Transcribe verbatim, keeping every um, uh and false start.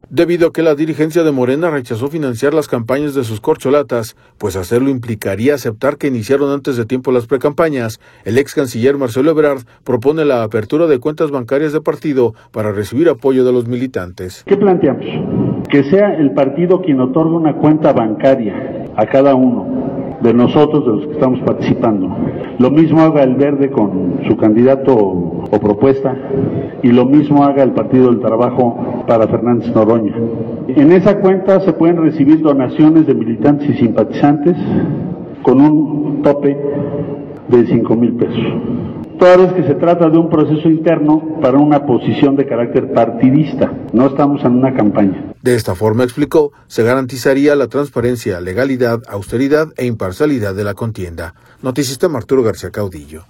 debido a que la dirigencia de Morena rechazó financiar las campañas de sus corcholatas, pues hacerlo implicaría aceptar que iniciaron antes de tiempo las precampañas. El ex canciller Marcelo Ebrard propone la apertura de cuentas bancarias de partido para recibir apoyo de los militantes. ¿Qué planteamos? Que sea el partido quien otorgue una cuenta bancaria a cada uno de nosotros, de los que estamos participando. Lo mismo haga el Verde con su candidato o propuesta, y lo mismo haga el Partido del Trabajo para Fernández Noroña. En esa cuenta se pueden recibir donaciones de militantes y simpatizantes con un tope de cinco mil pesos. Toda vez que se trata de un proceso interno para una posición de carácter partidista, no estamos en una campaña. De esta forma, explicó, se garantizaría la transparencia, legalidad, austeridad e imparcialidad de la contienda. Noticista Arturo García Caudillo.